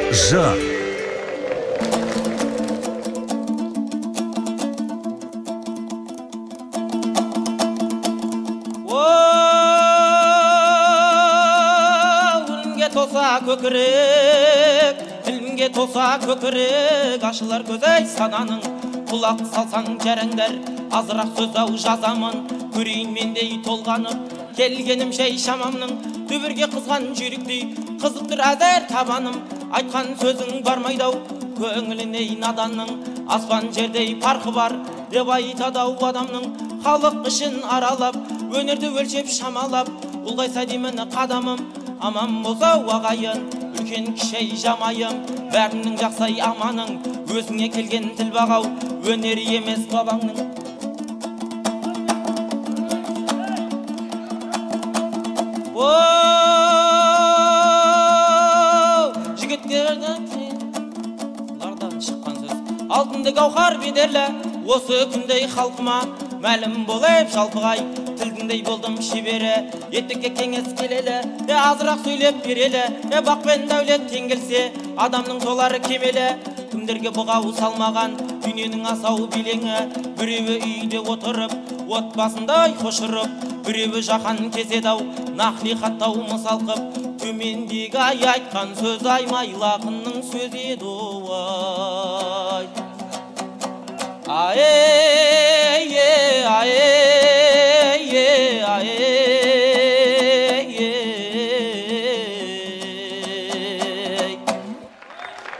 жар. Өлімге тоса көкірек, ілімге тоса көкірек, ашылар көзей сананың, құлақ салсаң жараңдар, азырақ сөз ау жазамын, көрейін мендей толғанып, келгенім шей шамамның, төбірге қызған жүйріктей, қызықтыр әзір табаным, айтқан сөзің бармайдау, көңіліней наданның, аспан жердей парқы бар, деп айтадау адамның, халық ішін аралап, өнерді өлшеп шамалап, ұлғайса деймін қадамым, аман болса ағайын, үлкен кішей жамайым, бәрінің жақсай аманың, өзіңе келген тіл бағау, өнер емес бабаңның. Жігіттердің бұлардан шыққан сөз, алтынды гауһар бедерлі, осы күндей халқыма мәлім болып жалпығай, тілдіңдей болдым шебері, еттікке кеңес келелі, азырақ сөйлеп берелі, бақ пен дәулет теңгелсе, адамның толары кемелі, кімдерге бұғау салмаған, дүниенің асау билеңі, біреуі үйде отырып, отбасындай қошырып, біреуі жақан кеседау, нақли хаттау мысал қып, төмендегі ай айтқан сөз аймайлақынның сөз еді ой.